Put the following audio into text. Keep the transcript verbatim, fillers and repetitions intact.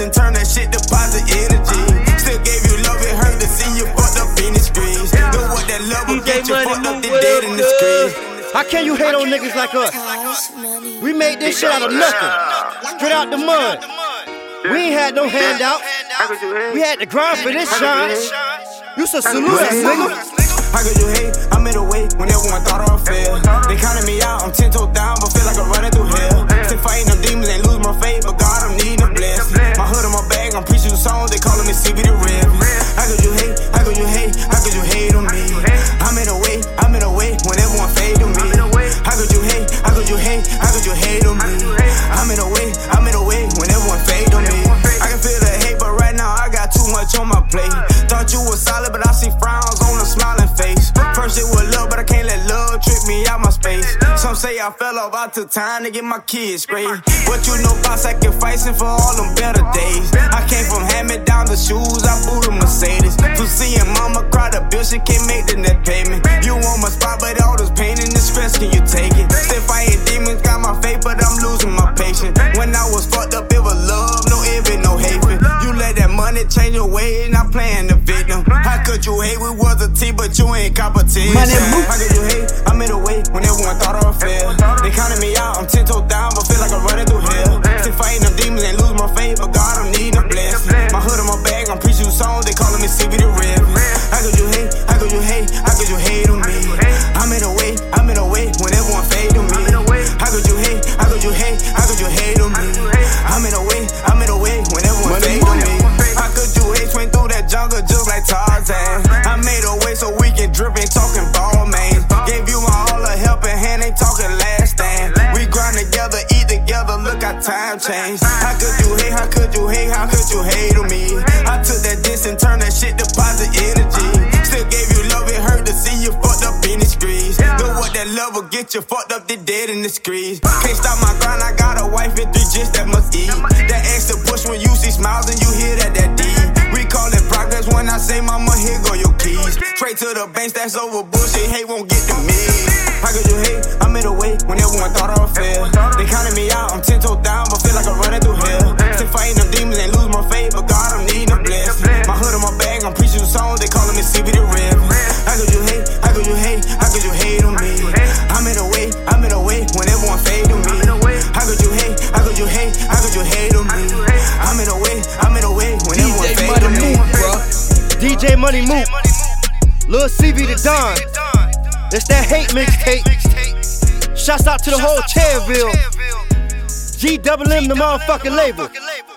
and turn that shit to positive energy. Still gave you love, it hurt to see you fucked up in the streets. Know what that love will get you fucked up, they dead in the streets. How can you hate on niggas like us? We made this shit out of nothing, straight out the mud. We ain't had no handouts. We had to grind for this shine. You should salute us, nigga. How could you hate? I'm in the way when everyone thought I would fail. They counted me out, I'm ten toes down, but feel like I'm running through hell. Still fighting them demons, ain't lose my faith, but God, I'm needing a blessing. My hood in my bag, I'm preaching songs, they calling me C B the Rev. How could you hate? How could you hate? How could you hate on me? I'm in the way, I'm in the way when everyone fade on me. How could you hate? How could you hate? How could you hate on me? I'm in the way, I'm in the way when everyone fade on me. I can feel the hate, but right now I got too much on my plate. Thought you was solid, but I see frowns on a smiling face. First it was love, but I can't let love trick me out my space. Some say I fell off, I took time to get my kids straight. What you know about sacrificing for all them better days? I came from hand-me-down the shoes, I bought a Mercedes. To seeing mama cry, the bill, she can't make the net payment. You want my spot, but all this pain and this stress, can you take it? Still fighting demons, got my faith, but I'm losing my patience. When I was fucked up, it was love, no envy, no hatred. You let that money change your way, and I'm playing the victim. How could you hate? We was a team, but you ain't competition. How could you hate? I'm in the way when everyone thought I would fail. They counted me out, I'm ten toes down, but feel like I'm running through hell. Still fighting them demons, ain't lose my faith, but God, I'm needing a blessing. My hood in my bag, I'm preaching songs, they calling me C B the Rev. How could you hate? How could you hate? How could you hate on me? I'm in the way, I'm in the way when everyone fade on me. How could you hate? How could you hate? How could you hate on me? I'm in the way, I'm in the way when everyone fade on me. How could you hate? Swing through that jungle just like Tarzan. I made a way so we can drip and talking ball, man. Gave you my all a helping hand, ain't talking last stand. We grind together, eat together, look how time changed. How could you hate? How could you hate? How could you hate on me? I took that diss and turned that shit to positive energy. Still gave you love, it hurt to see you fucked up in the streets. Know what that love will get you fucked up, they dead in the streets. Can't stop my grind, I got a wife and three just that must eat. That extra push when you see smiles and you hear that that D. We call it progress when I say mama, here go your keys. Straight to the banks, that's over bullshit, hate won't get to me. How could you hate? I'm in the way when everyone thought I would fail. They counted me out, I'm ten toes down, but feel like I'm running through hell. Still fighting them demons, ain't lose my faith, but God, I'm needing a blessing. My hood in my bag, I'm preaching songs, they calling me C B the Rev. How could you hate? How could you hate? How could you hate on me? I'm in the way, I'm in the way when everyone fade on me. How could you hate? How could you hate? How could you hate on me? I'm in the way, I'm in the way when everyone fade on me. D J Money Mook, Lil C B the Don. It's that hate mixtape. Shouts out to the whole Chairville. G double M the motherfucking label.